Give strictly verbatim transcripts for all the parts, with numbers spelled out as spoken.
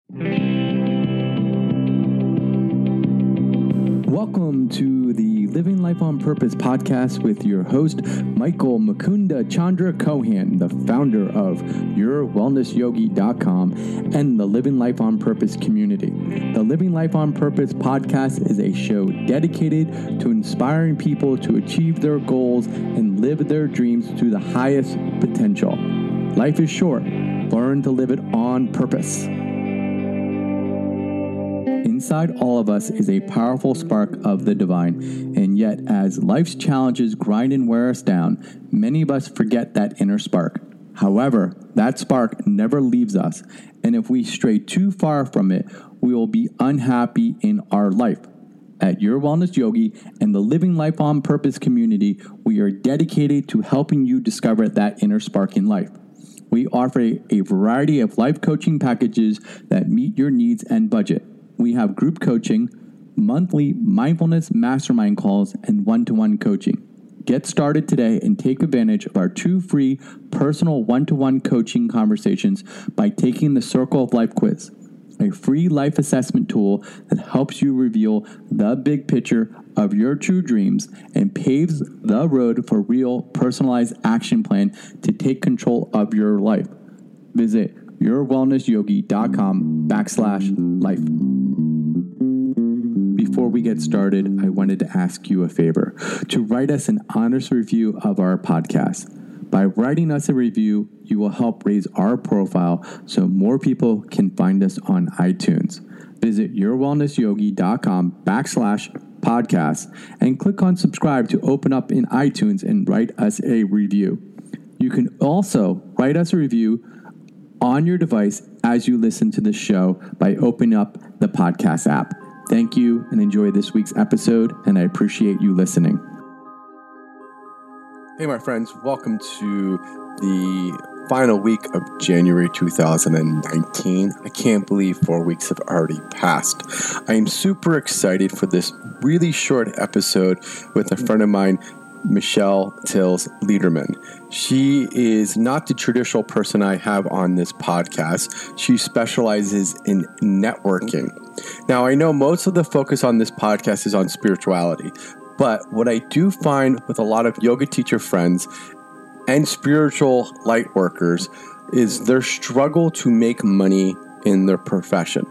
Welcome to the Living Life on Purpose podcast with your host, Michael Mukunda Chandra Kohan, the founder of your wellness yogi dot com and the Living Life on Purpose community. The Living Life on Purpose podcast is a show dedicated to inspiring people to achieve their goals and live their dreams to the highest potential. Life is short. Learn to live it on purpose. Inside all of us is a powerful spark of the divine, and yet as life's challenges grind and wear us down, many of us forget that inner spark. However, that spark never leaves us, and if we stray too far from it, we will be unhappy in our life. At Your Wellness Yogi and the Living Life on Purpose community, we are dedicated to helping you discover that inner spark in life. We offer a, a variety of life coaching packages that meet your needs and budget. We have group coaching, monthly mindfulness mastermind calls, and one-to-one coaching. Get started today and take advantage of our two free personal one-to-one coaching conversations by taking the Circle of Life quiz, a free life assessment tool that helps you reveal the big picture of your true dreams and paves the road for real personalized action plan to take control of your life. Visit your wellness yogi dot com backslash life. Before we get started, I wanted to ask you a favor to write us an honest review of our podcast. By writing us a review, you will help raise our profile so more people can find us on iTunes. Visit your wellness yogi dot com backslash podcast and click on subscribe to open up in iTunes and write us a review. You can also write us a review on your device as you listen to the show by opening up the podcast app. Thank you and enjoy this week's episode, and I appreciate you listening. Hey, my friends, welcome to the final week of January two thousand nineteen. I can't believe four weeks have already passed. I am super excited for this really short episode with a friend of mine, Michelle Tills Liederman. She is not the traditional person I have on this podcast. She specializes in networking. Now, I know most of the focus on this podcast is on spirituality, but what I do find with a lot of yoga teacher friends and spiritual light workers is their struggle to make money in their profession.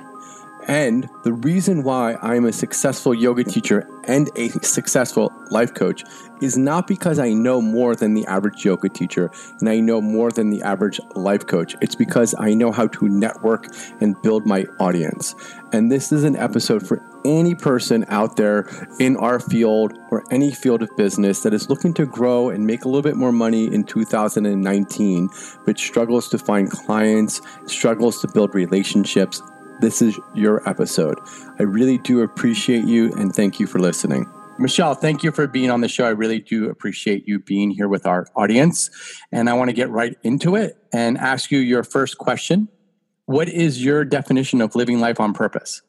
And the reason why I'm a successful yoga teacher and a successful life coach is not because I know more than the average yoga teacher and I know more than the average life coach. It's because I know how to network and build my audience. And this is an episode for any person out there in our field or any field of business that is looking to grow and make a little bit more money in two thousand nineteen, but struggles to find clients, struggles to build relationships. This is your episode. I really do appreciate you and thank you for listening. Michelle, thank you for being on the show. I really do appreciate you being here with our audience. And I want to get right into it and ask you your first question. What is your definition of living life on purpose?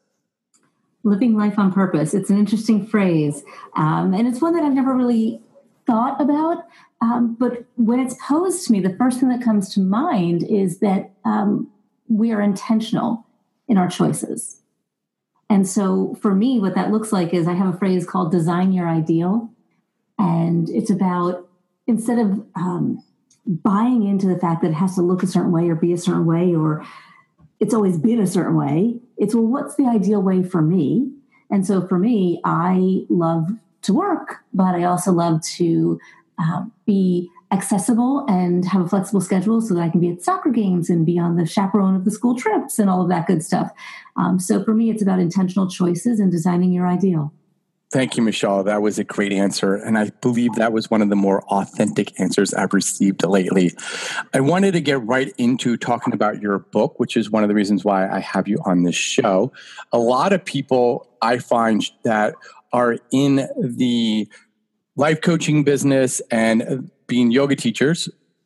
Living life on purpose. It's an interesting phrase. Um, and it's one that I've never really thought about. Um, but when it's posed to me, the first thing that comes to mind is that um, we are intentional in our choices. And so for me, what that looks like is I have a phrase called design your ideal. And it's about, instead of um, buying into the fact that it has to look a certain way or be a certain way, or it's always been a certain way, it's, well, what's the ideal way for me? And so for me, I love to work, but I also love to uh, be accessible and have a flexible schedule so that I can be at soccer games and be on the chaperone of the school trips and all of that good stuff. Um, so for me, it's about intentional choices and designing your ideal. Thank you, Michelle. That was a great answer. And I believe that was one of the more authentic answers I've received lately. I wanted to get right into talking about your book, which is one of the reasons why I have you on this show. A lot of people I find that are in the life coaching business and being yoga teachers,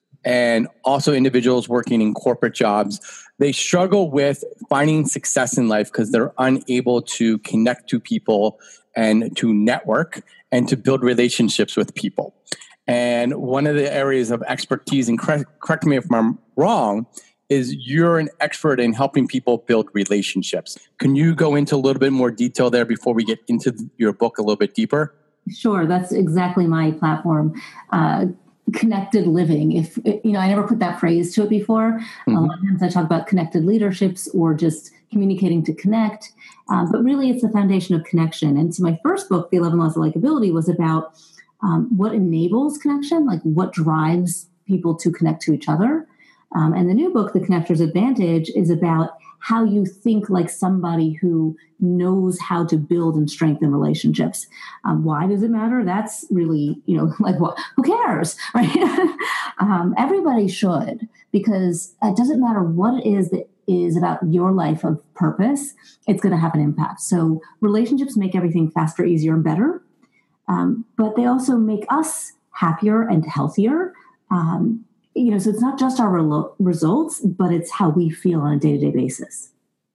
and also individuals working in corporate jobs, they struggle with finding success in life because they're unable to connect to people and to network and to build relationships with people. And one of the areas of expertise, and correct, correct me if I'm wrong, is you're an expert in helping people build relationships. Can you go into a little bit more detail there before we get into your book a little bit deeper? Sure. That's exactly my platform. Uh, connected living. If, you know, I never put that phrase to it before. Mm-hmm. A lot of times I talk about connected leaderships or just communicating to connect. Um, but really it's the foundation of connection. And so my first book, The eleven Laws of Likeability, was about um, what enables connection, like what drives people to connect to each other. Um, and the new book, The Connector's Advantage, is about how you think like somebody who knows how to build and strengthen relationships. Um, why does it matter? That's really, you know, like, what? Who cares, right? um, everybody should, because it doesn't matter what it is that is about your life of purpose, it's going to have an impact. So relationships make everything faster, easier, and better. Um, but they also make us happier and healthier. Um, You know, so it's not just our re- results, but it's how we feel on a day-to-day basis.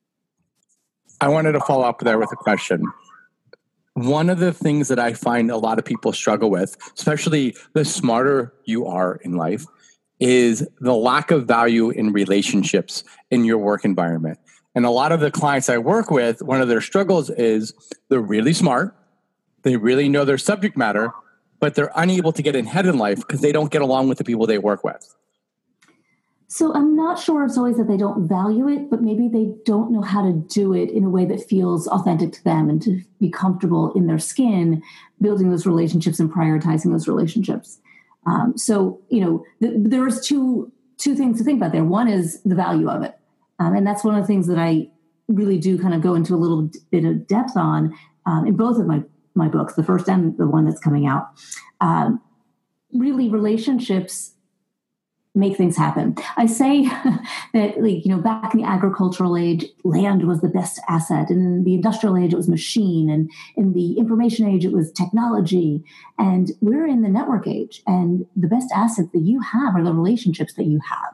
I wanted to follow up there with a question. One of the things that I find a lot of people struggle with, especially the smarter you are in life, is the lack of value in relationships in your work environment. And a lot of the clients I work with, one of their struggles is they're really smart, they really know their subject matter, but they're unable to get ahead in life because they don't get along with the people they work with. So I'm not sure it's always that they don't value it, but maybe they don't know how to do it in a way that feels authentic to them and to be comfortable in their skin, building those relationships and prioritizing those relationships. Um, so, you know, th- there's two two things to think about there. One is the value of it. Um, and that's one of the things that I really do kind of go into a little bit of depth on um, in both of my my books, the first and the one that's coming out. Um, really, relationships make things happen. I say that, like, you know, back in the agricultural age, land was the best asset. And in the industrial age, it was machine. And in the information age, it was technology. And we're in the network age. And the best asset that you have are the relationships that you have.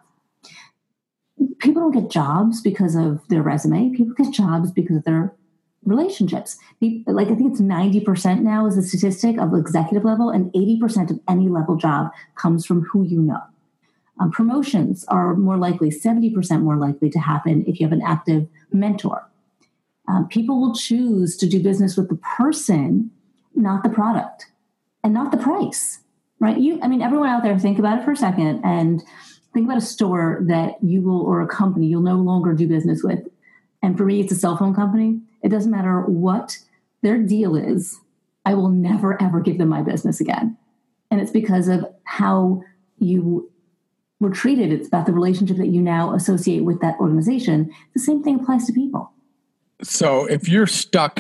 People don't get jobs because of their resume. People get jobs because of their relationships. Like, I think it's ninety percent now is the statistic of executive level, and eighty percent of any level job comes from who you know. Um, promotions are more likely, seventy percent more likely to happen if you have an active mentor. Um, people will choose to do business with the person, not the product, and not the price, right? You, I mean, everyone out there, think about it for a second and think about a store that you will, or a company you'll no longer do business with. And for me, it's a cell phone company. It doesn't matter what their deal is. I will never, ever give them my business again. And it's because of how you were treated. It's about the relationship that you now associate with that organization. The same thing applies to people. So if you're stuck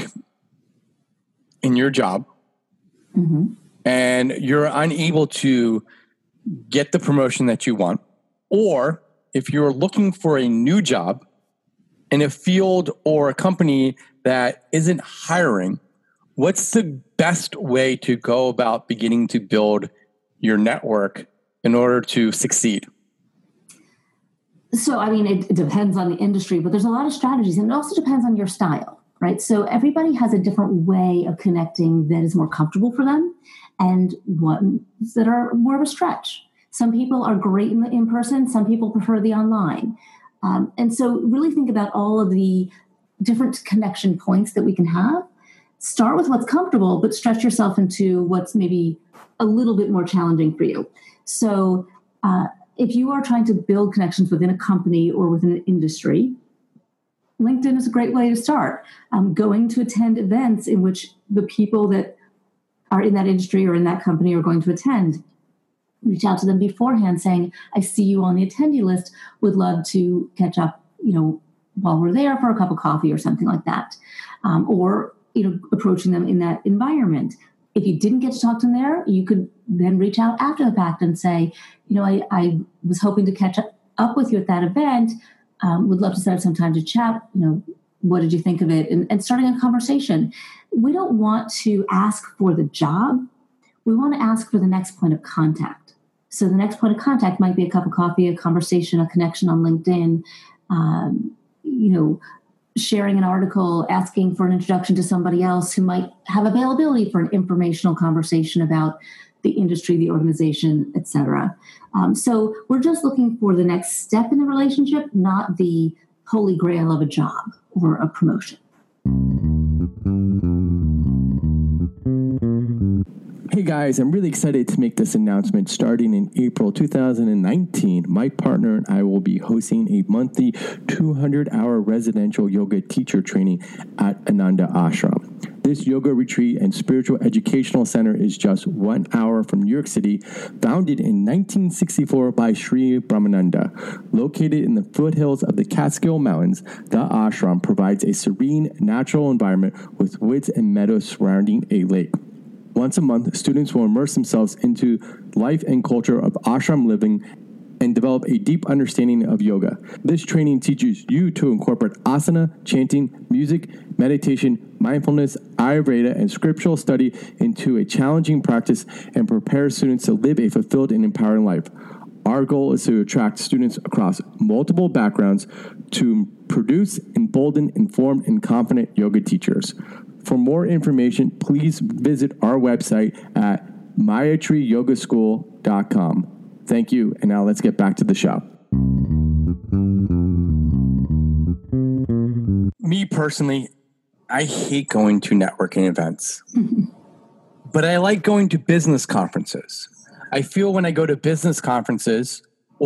in your job mm-hmm. and you're unable to get the promotion that you want, or if you're looking for a new job in a field or a company that isn't hiring, what's the best way to go about beginning to build your network in order to succeed? So, I mean, it, it depends on the industry, but there's a lot of strategies, and it also depends on your style, right? So everybody has a different way of connecting that is more comfortable for them, and ones that are more of a stretch. Some people are great in, the, in person. Some people prefer the online. Um, and so really think about all of the different connection points that we can have. Start with what's comfortable, but stretch yourself into what's maybe a little bit more challenging for you. So uh, if you are trying to build connections within a company or within an industry, LinkedIn is a great way to start. Um, going to attend events in which the people that are in that industry or in that company are going to attend. Reach out to them beforehand saying, I see you on the attendee list, would love to catch up, you know, while we're there for a cup of coffee or something like that. Um, or, you know, approaching them in that environment. If you didn't get to talk to them there, you could then reach out after the fact and say, you know, I, I was hoping to catch up with you at that event. Um, would love to set up some time to chat. You know, what did you think of it? And, and starting a conversation. We don't want to ask for the job. We want to ask for the next point of contact. So the next point of contact might be a cup of coffee, a conversation, a connection on LinkedIn, um, you know, sharing an article, asking for an introduction to somebody else who might have availability for an informational conversation about the industry, the organization, et cetera. Um, so we're just looking for the next step in the relationship, not the holy grail of a job or a promotion. Hey guys, I'm really excited to make this announcement. Starting in April two thousand nineteen, my partner and I will be hosting a monthly two hundred hour residential yoga teacher training at Ananda Ashram. This yoga retreat and spiritual educational center is just one hour from New York City, founded in nineteen sixty-four by Sri Brahmananda. Located in the foothills of the Catskill Mountains, the ashram provides a serene, natural environment with woods and meadows surrounding a lake. Once a month, students will immerse themselves into life and culture of ashram living and develop a deep understanding of yoga. This training teaches you to incorporate asana, chanting, music, meditation, mindfulness, Ayurveda, and scriptural study into a challenging practice and prepare students to live a fulfilled and empowering life. Our goal is to attract students across multiple backgrounds to produce emboldened, informed, and confident yoga teachers. For more information, please visit our website at mayatri yoga school dot com. Thank you, and now let's get back to the show. Me personally, I hate going to networking events, but I like going to business conferences. I feel when I go to business conferences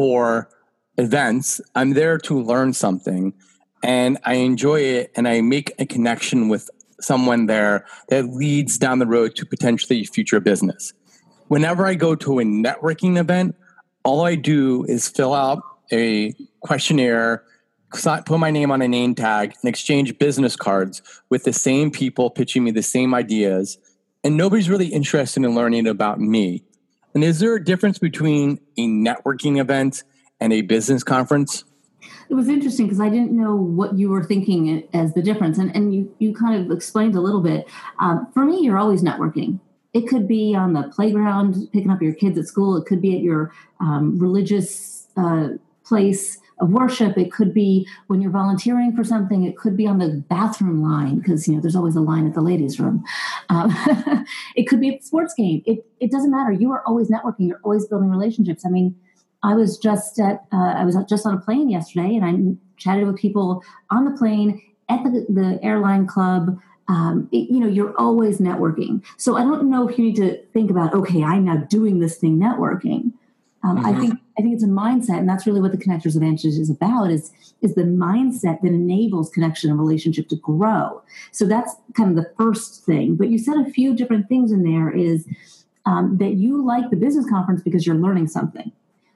or events, I'm there to learn something, and I enjoy it, and I make a connection with someone there that leads down the road to potentially future business. Whenever I go to a networking event, all I do is fill out a questionnaire, put my name on a name tag, and exchange business cards with the same people pitching me the same ideas, and nobody's really interested in learning about me. And is there a difference between a networking event and a business conference? It was interesting because I didn't know what you were thinking as the difference. And, and you, you kind of explained a little bit. Um, for me, you're always networking. It could be on the playground, picking up your kids at school. It could be at your um, religious uh, place of worship. It could be when you're volunteering for something. It could be on the bathroom line because, you know, there's always a line at the ladies' room. Um, it could be at the sports game. It, it doesn't matter. You are always networking. You're always building relationships. I mean, I was just at uh, I was just on a plane yesterday, and I chatted with people on the plane at the, the airline club. Um, it, you know, you're always networking. So I don't know if you need to think about, okay, I'm now doing this thing networking. Um, mm-hmm. I think I think it's a mindset, and that's really what the Connectors Advantage is about. Is is the mindset that enables connection and relationship to grow. So that's kind of the first thing. But you said a few different things in there. Is um, that you like the business conference because you're learning something.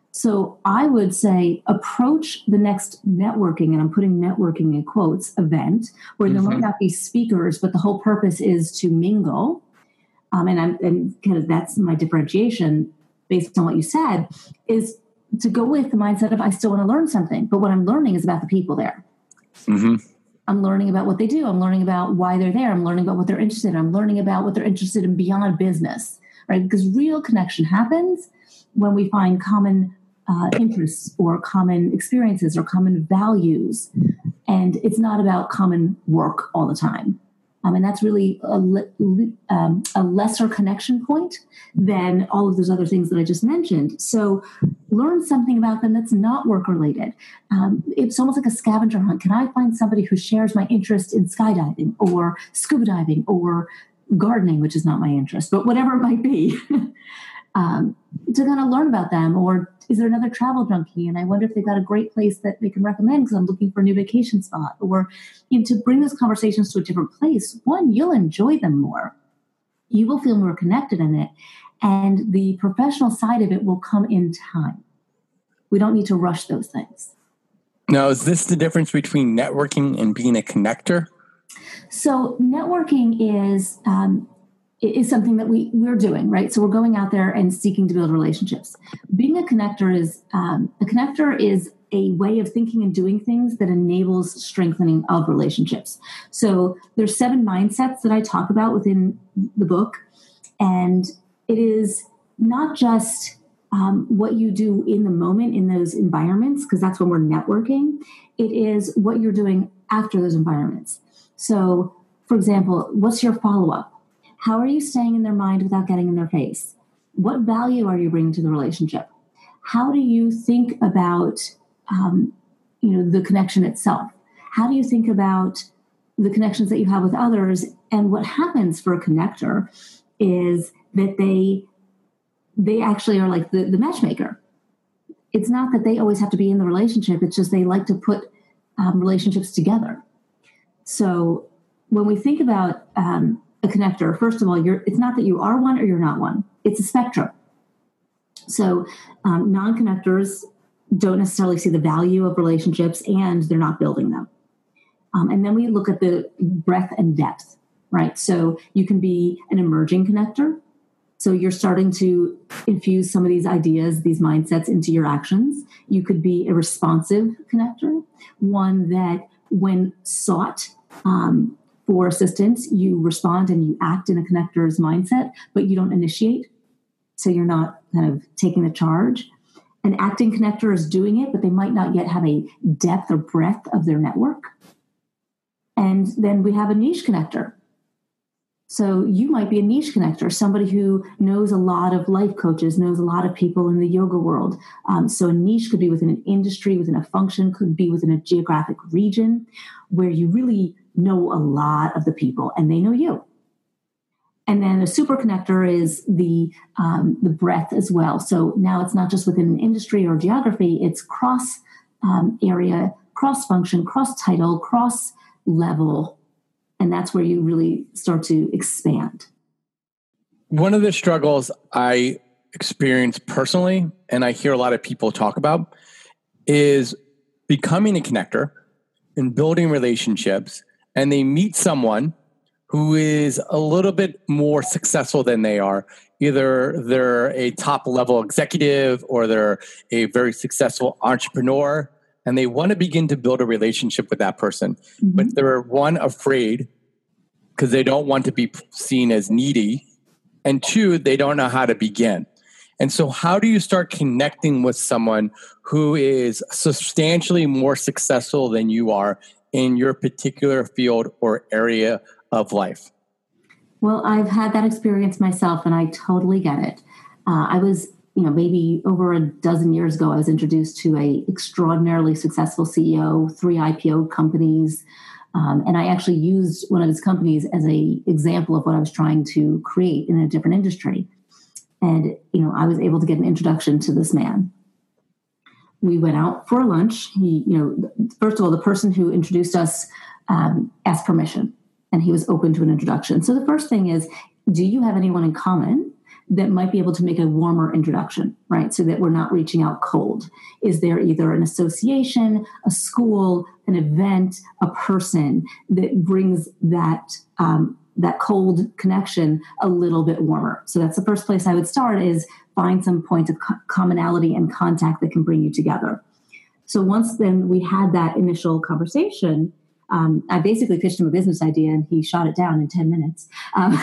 So I would say approach the next networking, and I'm putting networking in quotes, event, where mm-hmm. there might not be speakers, but the whole purpose is to mingle. Um, and I'm and kind of that's my differentiation based on what you said, is to go with the mindset of I still want to learn something, but what I'm learning is about the people there. Mm-hmm. I'm learning about what they do. I'm learning about why they're there. I'm learning about what they're interested in. I'm learning about what they're interested in beyond business, right? Because real connection happens when we find common Uh, interests or common experiences or common values. And it's not about common work all the time. Um, and that's really a, le- um, a lesser connection point than all of those other things that I just mentioned. So learn something about them that's not work related. Um, it's almost like a scavenger hunt. Can I find somebody who shares my interest in skydiving or scuba diving or gardening, which is not my interest, but whatever it might be. Um, to kind of learn about them, or is there another travel junkie? And I wonder if they've got a great place that they can recommend because I'm looking for a new vacation spot. Or you know, to bring those conversations to a different place. One, you'll enjoy them more. You will feel more connected in it. And the professional side of it will come in time. We don't need to rush those things. Now, is this the difference between networking and being a connector? So networking is... Um, is something that we, we're doing, right? So we're going out there and seeking to build relationships. Being a connector is, um, a connector is a way of thinking and doing things that enables strengthening of relationships. So there's seven mindsets that I talk about within the book. And it is not just um, what you do in the moment in those environments, because that's when we're networking. It is what you're doing after those environments. So for example, what's your follow-up? How are you staying in their mind without getting in their face? what value are you bringing to the relationship? How do you think about, um, you know, the connection itself? How do you think about the connections that you have with others? And what happens for a connector is that they they actually are like the, the matchmaker. It's not that they always have to be in the relationship. It's just they like to put um, relationships together. So when we think about um, a connector, first of all, you're, it's not that you are one or you're not one. It's a spectrum. So um, non-connectors don't necessarily see the value of relationships, and they're not building them. Um, and then we look at the breadth and depth, right? So you can be an emerging connector. So you're starting to infuse some of these ideas, these mindsets into your actions. You could be a responsive connector, one that when sought um, for assistance, you respond and you act in a connector's mindset, but you don't initiate. So you're not kind of taking the charge. An acting connector is doing it, but they might not yet have a depth or breadth of their network. And then we have a niche connector. So you might be a niche connector, somebody who knows a lot of life coaches, knows a lot of people in the yoga world. Um, so a niche could be within an industry, within a function, could be within a geographic region where you really know a lot of the people and they know you. And then a super connector is the um, the breadth as well. So now it's not just within an industry or geography, it's cross um, area, cross function, cross title, cross level. And that's where you really start to expand. One of the struggles I experience personally, and I hear a lot of people talk about, is becoming a connector and building relationships. And they meet someone who is a little bit more successful than they are. Either they're a top level executive or they're a very successful entrepreneur, and they want to begin to build a relationship with that person. Mm-hmm. But they're, one, afraid because they don't want to be seen as needy, and two, they don't know how to begin. And so how do you start connecting with someone who is substantially more successful than you are in your particular field or area of life? Well, I've had that experience myself, and I totally get it. Uh, I was, you know, maybe over a dozen years ago, I was introduced to a extraordinarily successful C E O, three I P O companies, um, and I actually used one of his companies as a example of what I was trying to create in a different industry. And, you know, I was able to get an introduction to this man. We went out for lunch. He, you know, first of all, the person who introduced us um, asked permission, and he was open to an introduction. So the first thing is, do you have anyone in common that might be able to make a warmer introduction, right? So that we're not reaching out cold. Is there either an association, a school, an event, a person that brings that um, that cold connection a little bit warmer? So that's the first place I would start, is find some point of co- commonality and contact that can bring you together. So once then we had that initial conversation, um, I basically pitched him a business idea and he shot it down in ten minutes. Um,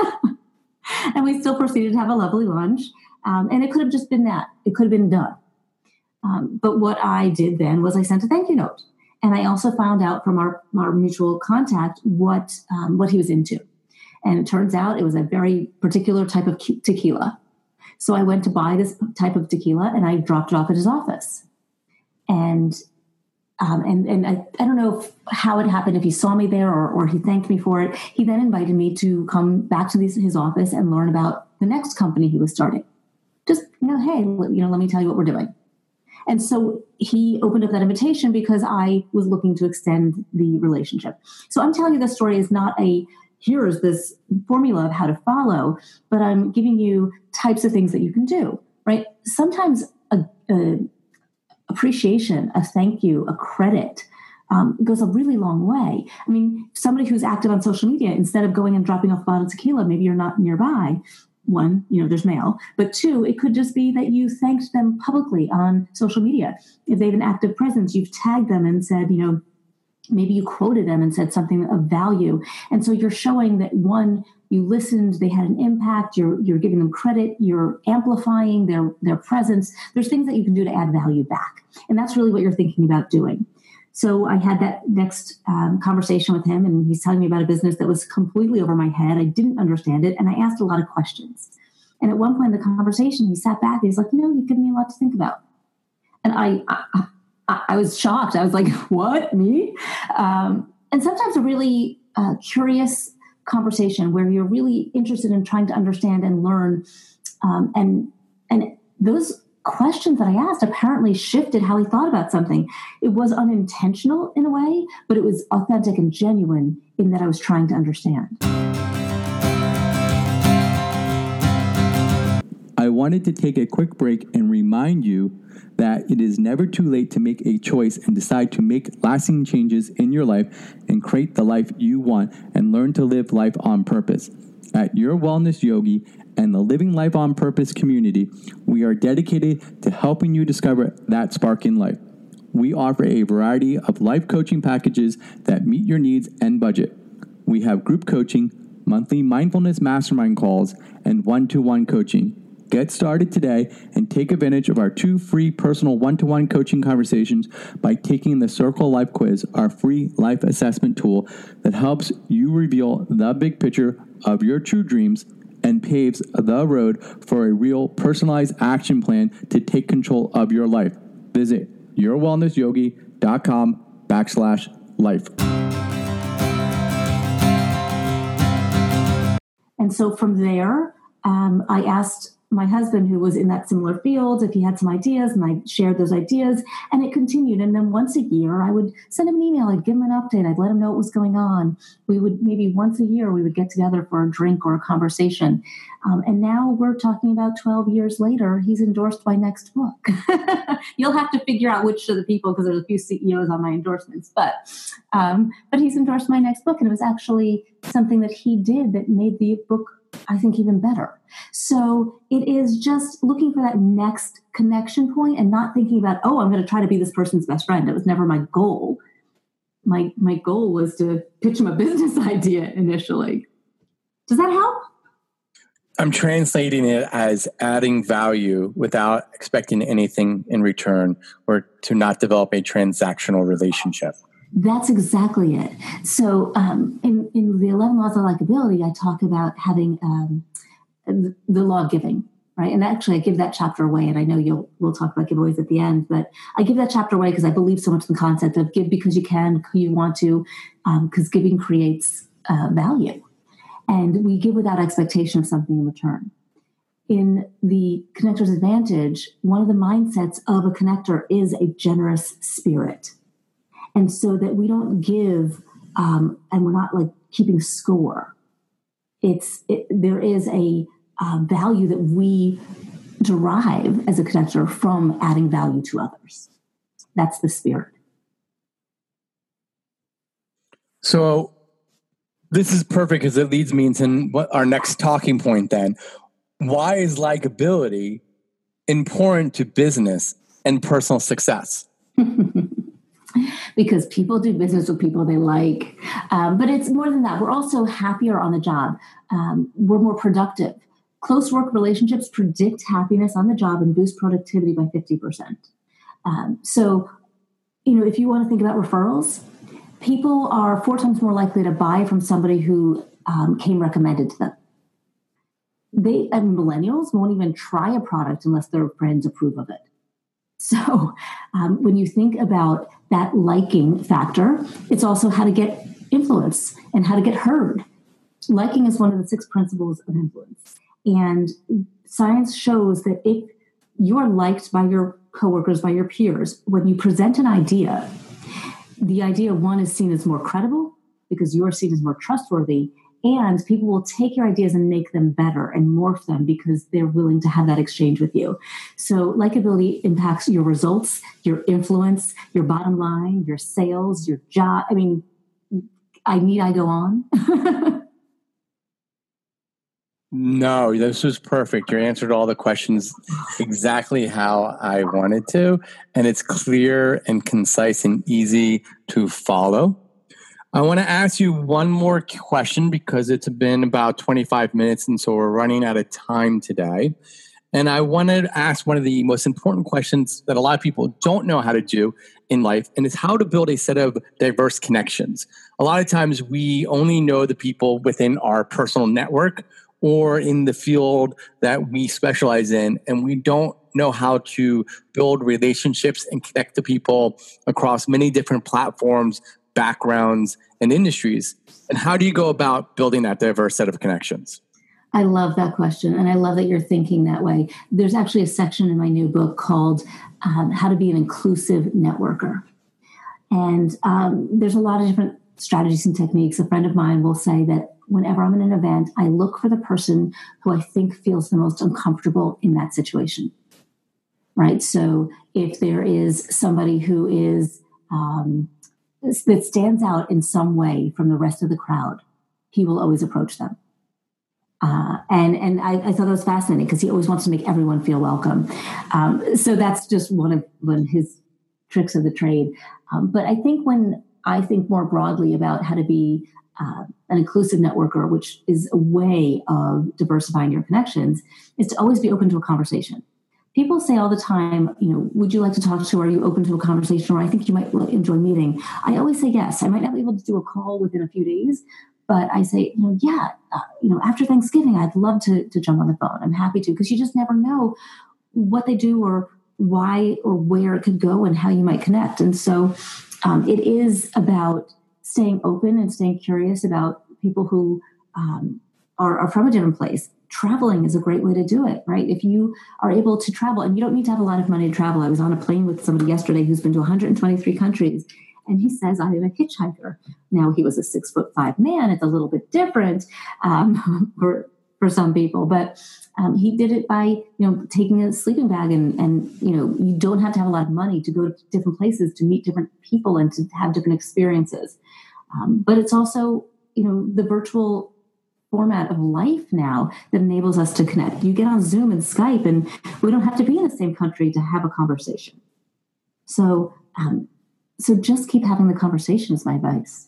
and we still proceeded to have a lovely lunch. Um, and it could have just been that. It could have been done. Um, but what I did then was I sent a thank you note. And I also found out from our, our mutual contact what um, what he was into. And it turns out it was a very particular type of tequila. So I went to buy this type of tequila and I dropped it off at his office. And um, and and I, I don't know if, how it happened, if he saw me there or, or he thanked me for it. He then invited me to come back to this, his office and learn about the next company he was starting. Just, you know, hey, you know, let me tell you what we're doing. And so he opened up that invitation because I was looking to extend the relationship. So I'm telling you this story is not a, here's this formula of how to follow, but I'm giving you types of things that you can do, right? Sometimes a, a appreciation, a thank you, a credit um, goes a really long way. I mean, somebody who's active on social media, instead of going and dropping off a bottle of tequila, maybe you're not nearby. One, you know, there's mail, but two, it could just be that you thanked them publicly on social media. If they have an active presence, you've tagged them and said, you know, maybe you quoted them and said something of value. And so you're showing that, one, you listened, they had an impact, you're you're giving them credit, you're amplifying their, their presence. There's things that you can do to add value back. And that's really what you're thinking about doing. So I had that next um, conversation with him, and he's telling me about a business that was completely over my head. I didn't understand it, and I asked a lot of questions. And at one point in the conversation, he sat back and he's like, you know, you've given me a lot to think about. And I, I, I, I was shocked. I was like, what, me? Um, and sometimes a really uh, curious conversation where you're really interested in trying to understand and learn. Um, and, and those questions that I asked apparently shifted how he thought about something. It was unintentional in a way, but it was authentic and genuine in that I was trying to understand. I wanted to take a quick break and remind you that it is never too late to make a choice and decide to make lasting changes in your life and create the life you want and learn to live life on purpose. At Your Wellness Yogi and the Living Life on Purpose community, we are dedicated to helping you discover that spark in life. We offer a variety of life coaching packages that meet your needs and budget. We have group coaching, monthly mindfulness mastermind calls, and one-to-one coaching. Get started today and take advantage of our two free personal one-to-one coaching conversations by taking the Circle Life Quiz, our free life assessment tool that helps you reveal the big picture of your true dreams and paves the road for a real personalized action plan to take control of your life. Visit yourwellnessyogi.com backslash life. And so from there, um, I asked my husband, who was in that similar field, if he had some ideas, and I shared those ideas, and it continued. And then once a year, I would send him an email. I'd give him an update. I'd let him know what was going on. We would maybe once a year, we would get together for a drink or a conversation. Um, and now we're talking about twelve years later, he's endorsed my next book. You'll have to figure out which of the people, because there's a few C E Os on my endorsements, but, um, but he's endorsed my next book. And it was actually something that he did that made the book, I think, even better. So it is just looking for that next connection point and not thinking about, oh, I'm going to try to be this person's best friend. It was never my goal. My my goal was to pitch him a business idea initially. Does that help? I'm translating it as adding value without expecting anything in return, or to not develop a transactional relationship. That's exactly it. So um, in, in the eleven Laws of Likability, I talk about having um, the law of giving, right? And actually, I give that chapter away, and I know you'll we'll talk about giveaways at the end, but I give that chapter away because I believe so much in the concept of give because you can, you want to, because um, giving creates uh, value. And we give without expectation of something in return. In the Connector's Advantage, one of the mindsets of a connector is a generous spirit. And so that we don't give, um, and we're not like keeping score. It's it, there is a uh, value that we derive as a connector from adding value to others. That's the spirit. So this is perfect because it leads me into what our next talking point then. Why is likability important to business and personal success? Because people do business with people they like. Um, but it's more than that. We're also happier on the job. Um, we're more productive. Close work relationships predict happiness on the job and boost productivity by fifty percent. Um, so, you know, if you want to think about referrals, people are four times more likely to buy from somebody who um, came recommended to them. They, and millennials won't even try a product unless their friends approve of it. So um, when you think about that liking factor, it's also how to get influence and how to get heard. Liking is one of the six principles of influence. And science shows that if you are liked by your coworkers, by your peers, when you present an idea, the idea, one, is seen as more credible because you are seen as more trustworthy, and people will take your ideas and make them better and morph them because they're willing to have that exchange with you. So likability impacts your results, your influence, your bottom line, your sales, your job. I mean, I need I go on? No, this was perfect. You answered all the questions exactly how I wanted to, and it's clear and concise and easy to follow. I want to ask you one more question because it's been about twenty-five minutes, and so we're running out of time today. And I wanted to ask one of the most important questions that a lot of people don't know how to do in life, and it's how to build a set of diverse connections. A lot of times we only know the people within our personal network or in the field that we specialize in, and we don't know how to build relationships and connect to people across many different platforms, backgrounds, and industries. And how do you go about building that diverse set of connections? I love that question. And I love that you're thinking that way. There's actually a section in my new book called um, How to Be an Inclusive Networker. And um, there's a lot of different strategies and techniques. A friend of mine will say that whenever I'm in an event, I look for the person who I think feels the most uncomfortable in that situation. Right? So if there is somebody who is um, that stands out in some way from the rest of the crowd, he will always approach them. Uh, and and I, I thought that was fascinating because he always wants to make everyone feel welcome. Um, so that's just one of one of his tricks of the trade. Um, but I think when I think more broadly about how to be uh, an inclusive networker, which is a way of diversifying your connections, is to always be open to a conversation. People say all the time, you know, would you like to talk to, are you open to a conversation, or I think you might enjoy meeting? I always say yes. I might not be able to do a call within a few days, but I say, you know, yeah, uh, you know, after Thanksgiving, I'd love to, to jump on the phone. I'm happy to, because you just never know what they do or why or where it could go and how you might connect. And so um, it is about staying open and staying curious about people who um, are, are from a different place. Traveling is a great way to do it, right? If you are able to travel, and you don't need to have a lot of money to travel. I was on a plane with somebody yesterday who's been to one hundred twenty-three countries, and he says, I am a hitchhiker. Now, he was a six foot five man. It's a little bit different um, for for some people, but um, he did it by, you know, taking a sleeping bag, and, and, you know, you don't have to have a lot of money to go to different places, to meet different people and to have different experiences. Um, but it's also, you know, the virtual format of life now that enables us to connect. You get on Zoom and Skype, and we don't have to be in the same country to have a conversation. So, um, so just keep having the conversation is my advice.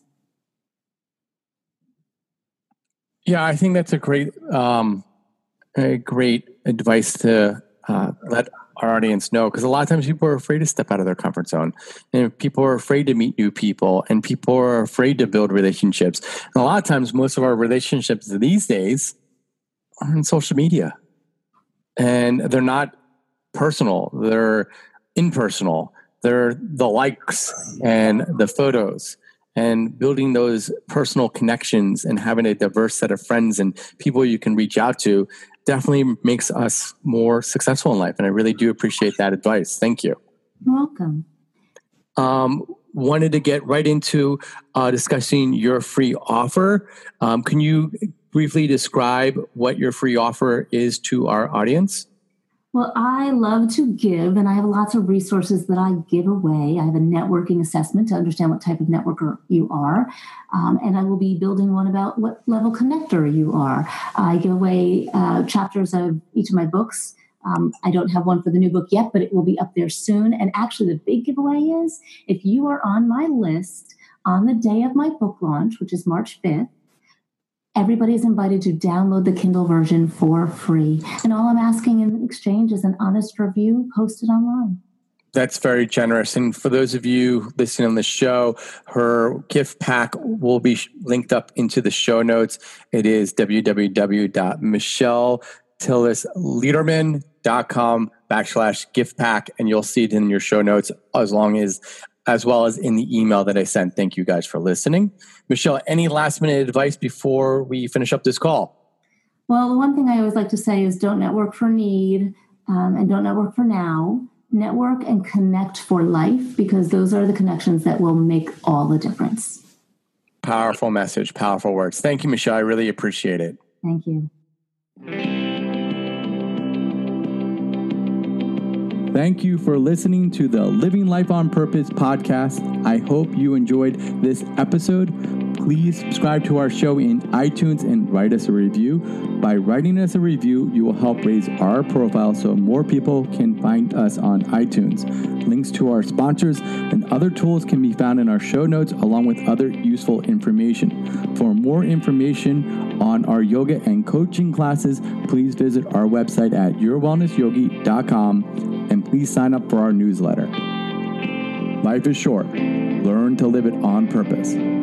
Yeah, I think that's a great, um, a great advice to uh, let our audience know, because a lot of times people are afraid to step out of their comfort zone, and people are afraid to meet new people, and people are afraid to build relationships. And a lot of times, most of our relationships these days are on social media, and they're not personal; they're impersonal. They're the likes and the photos. And building those personal connections and having a diverse set of friends and people you can reach out to definitely makes us more successful in life. And I really do appreciate that advice. Thank you. You're welcome. Um, wanted to get right into uh, discussing your free offer. Um, can you briefly describe what your free offer is to our audience? Well, I love to give, and I have lots of resources that I give away. I have a networking assessment to understand what type of networker you are, um, and I will be building one about what level connector you are. I give away uh, chapters of each of my books. Um, I don't have one for the new book yet, but it will be up there soon. And actually, the big giveaway is if you are on my list on the day of my book launch, which is March fifth, everybody is invited to download the Kindle version for free. And all I'm asking in exchange is an honest review posted online. That's very generous. And for those of you listening on the show, her gift pack will be linked up into the show notes. It is www.michelletillislederman.com backslash gift pack. And you'll see it in your show notes as long as as well as in the email that I sent. Thank you guys for listening. Michelle, any last minute advice before we finish up this call? Well, the one thing I always like to say is don't network for need um, and don't network for now. Network and connect for life, because those are the connections that will make all the difference. Powerful message, powerful words. Thank you, Michelle. I really appreciate it. Thank you. Thank you for listening to the Living Life on Purpose podcast. I hope you enjoyed this episode. Please subscribe to our show in iTunes and write us a review. By writing us a review, you will help raise our profile so more people can find us on iTunes. Links to our sponsors and other tools can be found in our show notes, along with other useful information. For more information on our yoga and coaching classes, please visit our website at your wellness yogi dot com, and please sign up for our newsletter. Life is short. Learn to live it on purpose.